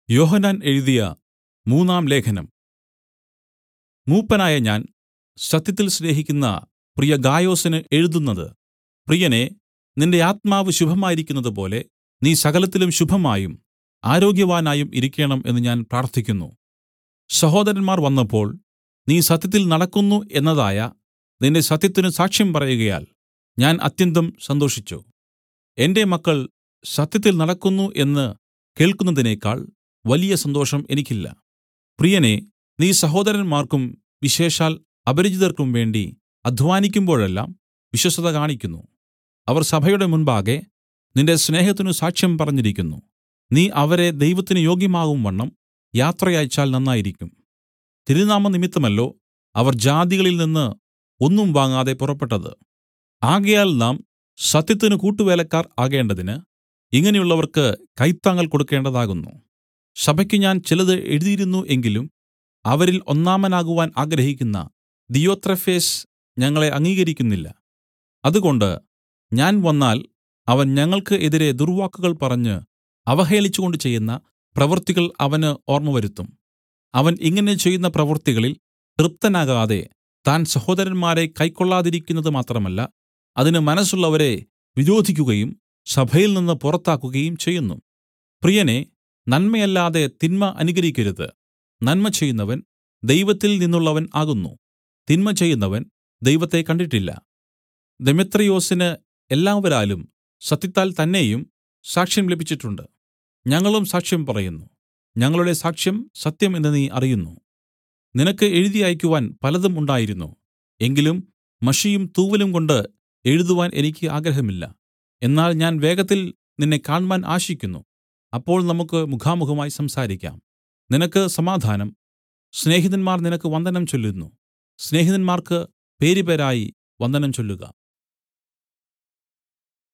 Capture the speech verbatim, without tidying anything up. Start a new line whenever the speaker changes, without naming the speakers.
യോഹന്നാൻ എഴുതിയ മൂന്നാം ലേഖനം. മൂപ്പനായ ഞാൻ സത്യത്തിൽ സ്നേഹിക്കുന്ന പ്രിയ ഗായൊസിന് എഴുതുന്നത്: പ്രിയനേ, നിന്റെ ആത്മാവ് ശുഭമായിരിക്കുന്നതുപോലെ നീ സകലത്തിലും ശുഭമായും ആരോഗ്യവാനായും ഇരിക്കേണം എന്ന് ഞാൻ പ്രാർത്ഥിക്കുന്നു. സഹോദരന്മാർ വന്നപ്പോൾ നീ സത്യത്തിൽ നടക്കുന്നു എന്നതായ നിന്റെ സത്യത്തിന് സാക്ഷ്യം പറയുകയാൽ ഞാൻ അത്യന്തം സന്തോഷിച്ചു. എന്റെ മക്കൾ സത്യത്തിൽ നടക്കുന്നു എന്ന് കേൾക്കുന്നതിനേക്കാൾ വലിയ സന്തോഷം എനിക്കില്ല. പ്രിയനേ, നീ സഹോദരന്മാർക്കും വിശേഷാൽ അപരിചിതർക്കും വേണ്ടി അദ്ധ്വാനിക്കുമ്പോഴെല്ലാം വിശ്വസ്തത കാണിക്കുന്നു. അവർ സഭയുടെ മുൻപാകെ നിന്റെ സ്നേഹത്തിനു സാക്ഷ്യം പറഞ്ഞിരിക്കുന്നു. നീ അവരെ ദൈവത്തിന് യോഗ്യമാകുംവണ്ണം യാത്ര അയച്ചാൽ നന്നായിരിക്കും. തിരുനാമനിമിത്തമല്ലോ അവർ ജാതികളിൽ നിന്ന് ഒന്നും വാങ്ങാതെ പുറപ്പെട്ടത്. ആകയാൽ നാം സത്യത്തിന് കൂട്ടുവേലക്കാർ ആകേണ്ടതിന് ഇങ്ങനെയുള്ളവർക്ക് കൈത്താങ്ങൽ കൊടുക്കേണ്ടതാകുന്നു. സഭയ്ക്ക് ഞാൻ ചിലത് എഴുതിയിരുന്നു എങ്കിലും അവരിൽ ഒന്നാമനാകുവാൻ ആഗ്രഹിക്കുന്ന ദിയോത്രഫേസ് ഞങ്ങളെ അംഗീകരിക്കുന്നില്ല. അതുകൊണ്ട് ഞാൻ വന്നാൽ അവൻ ഞങ്ങൾക്ക് എതിരെ ദുർവാക്കുകൾ പറഞ്ഞ് അവഹേളിച്ചുകൊണ്ട് ചെയ്യുന്ന പ്രവൃത്തികൾ അവന് ഓർമ്മവരുത്തും. അവൻ ഇങ്ങനെ ചെയ്യുന്ന പ്രവൃത്തികളിൽ തൃപ്തനാകാതെ താൻ സഹോദരന്മാരെ കൈക്കൊള്ളാതിരിക്കുന്നത് മാത്രമല്ല, അതിന് മനസ്സുള്ളവരെ വിരോധിക്കുകയും സഭയിൽ നിന്ന് പുറത്താക്കുകയും ചെയ്യുന്നു. പ്രിയനേ, നന്മയല്ലാതെ തിന്മ അനുകരിക്കരുത്. നന്മ ചെയ്യുന്നവൻ ദൈവത്തിൽ നിന്നുള്ളവൻ ആകുന്നു. തിന്മ ചെയ്യുന്നവൻ ദൈവത്തെ കണ്ടിട്ടില്ല. ദെമേത്രിയൊസിന് എല്ലാവരാലും സത്യത്താൽ തന്നെയും സാക്ഷ്യം ലഭിച്ചിട്ടുണ്ട്. ഞങ്ങളും സാക്ഷ്യം പറയുന്നു. ഞങ്ങളുടെ സാക്ഷ്യം സത്യം എന്ന് നീ അറിയുന്നു. നിനക്ക് എഴുതി അയക്കുവാൻ പലതും ഉണ്ടായിരുന്നു. എങ്കിലും മഷിയും തൂവലും കൊണ്ട് എഴുതുവാൻ എനിക്ക് ആഗ്രഹമില്ല. എന്നാൽ ഞാൻ വേഗത്തിൽ നിന്നെ കാണ്മാൻ ആശിക്കുന്നു. അപ്പോൾ നമുക്ക് മുഖാമുഖമായി സംസാരിക്കാം. നിനക്ക് സമാധാനം. സ്നേഹിതന്മാർ നിനക്ക് വന്ദനം ചൊല്ലുന്നു. സ്നേഹിതന്മാർക്ക് പേരുപേരായി വന്ദനം ചൊല്ലുക.